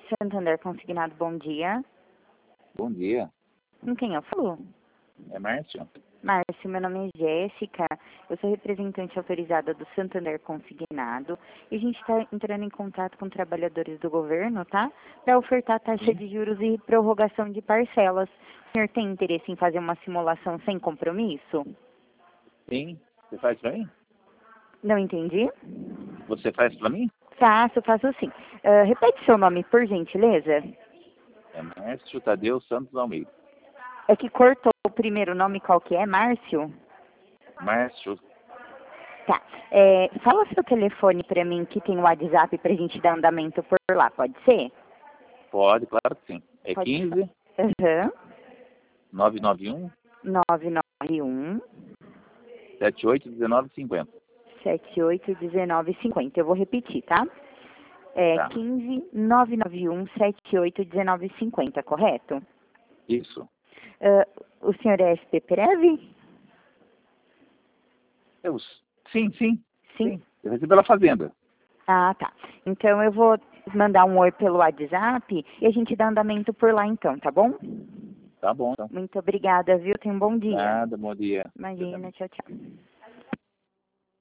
Santander Consignado, bom dia. Bom dia, Com quem eu falo? é Márcio. Márcio, meu nome é Jéssica, eu sou representante autorizada do Santander Consignado e a gente está entrando em contato com trabalhadores do governo, tá? Para ofertar taxa Sim. de juros e prorrogação de parcelas. O senhor tem interesse em fazer uma simulação sem compromisso? Sim, você faz pra mim? Não entendi? Você faz pra mim? Faço sim. Repete seu nome, por gentileza. É Márcio Tadeu Santos Almeida. É que cortou o primeiro nome, qual que é? Márcio? Márcio, Tá. Fala seu telefone pra mim que tem o WhatsApp pra gente dar andamento por lá, pode ser? pode, claro que sim. É Pode 15 Aham. 991 991 78 19 50. 781950. Eu vou repetir, tá? É Tá, 15 991 781950, correto? isso. Ah, o senhor é SP Prev? Eu, sim, sim, Sim? sim. Eu recebi pela fazenda. Ah, tá. Então eu vou mandar um oi pelo WhatsApp e a gente dá andamento por lá então, tá bom? Tá bom, então. Muito obrigada, viu? Tenha um bom dia. Nada, bom dia. Você também. Imagina, tchau, tchau.